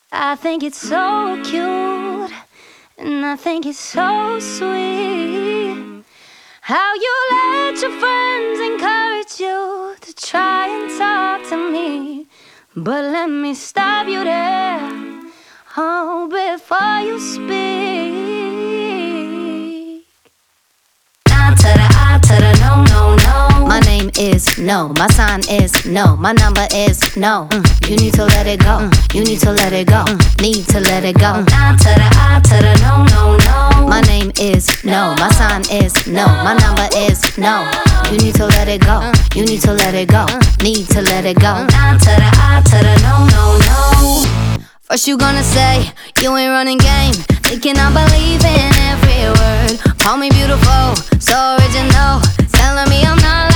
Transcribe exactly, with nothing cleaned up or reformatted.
I think it's so cute, and I think it's so sweet how you let your friends encourage you to try and talk to me. But let me stop you there, oh, before you speak. I to the I to the no, no, no. My name is no, my sign is no, my number is no. Mm. You need to let it go, mm. You need to let it go, mm. Need to let it go. I to the I to the no, no, no. My name is no, my sign is no, my number is no. You need to let it go, you need to let it go, need to let it go. I to the I to the no, no, no. First you gonna say you ain't running game, thinking I believe in every word. Call me beautiful, so original, telling me I'm not